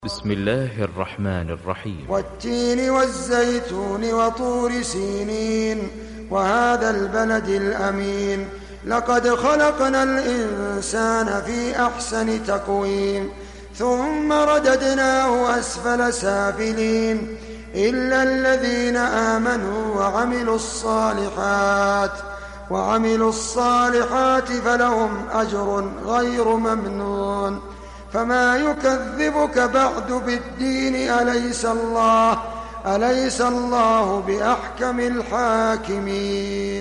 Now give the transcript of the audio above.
بسم الله الرحمن الرحيم. والتين والزيتون وطور سينين وهذا البلد الأمين لقد خلقنا الإنسان في أحسن تقويم ثم رددناه أسفل سافلين إلا الذين آمنوا وعملوا الصالحات فلهم أجر غير ممنون. فما يكذبك بعد بالدين أليس الله بأحكم الحاكمين.